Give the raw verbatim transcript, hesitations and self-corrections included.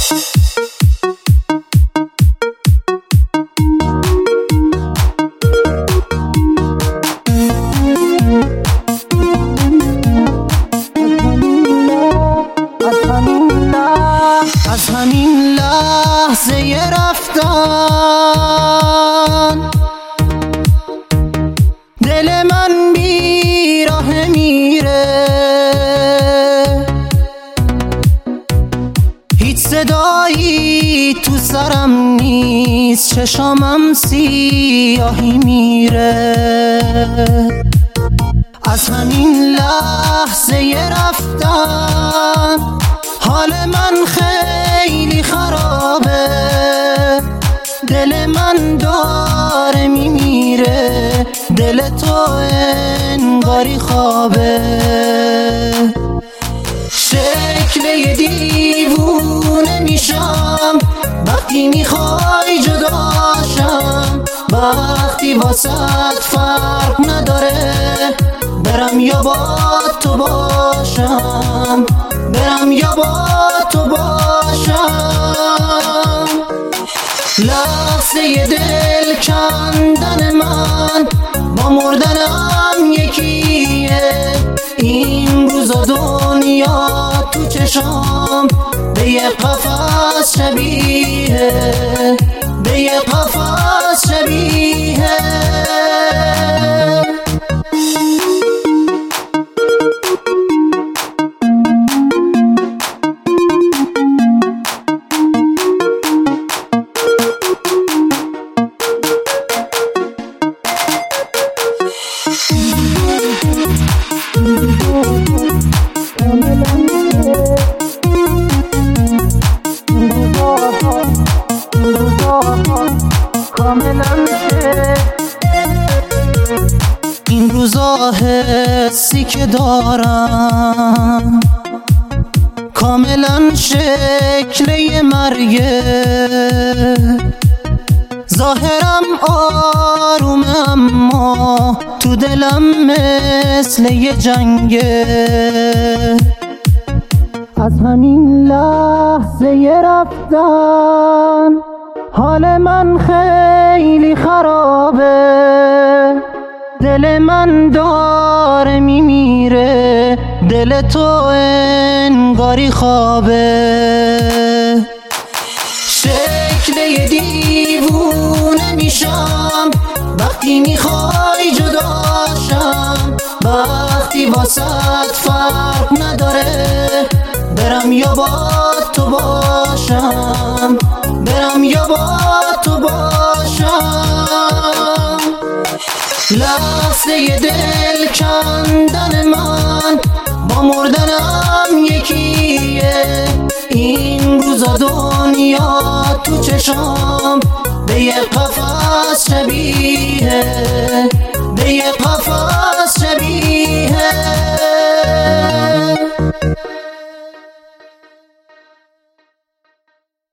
از همین لحظه رفتن دل من بیراه میره، هیچ صدایی تو سرم نیست، چشامم سیاهی میره. از همین لحظه رفتن حال من خیلی خرابه، دل من داره میمیره، دل تو انگاری خوابه. شکل یه دیوونه میشم وقتی میخوای جداشم، وقتی واسط فرق نداره برم یا با تو باشم، برم یا با تو باشم. لحظه دل کندن من با مردنم یکیه، این روزا دنیا تو چشام به یه قفس شبیه، به یه قفس شبیه. این روزا حسی که دارم کاملا شکل یه مرگه، ظاهرم آرومه اما تو دلم مثل یه جنگه. از همین لحظه رفتن حال من خیلی خرابه، دل من داره میمیره، دل تو انگاری خوابه. شکل یه دیوونه میشم وقتی میخوای جداشم، وقتی واسط فرق نداره برم یا با تو باشم، برم یا با تو باشم. لحظه دل کندن من با مردنم یکیه، این روزا دنیا تو چشام به یه قفس شبیه، به یه قفس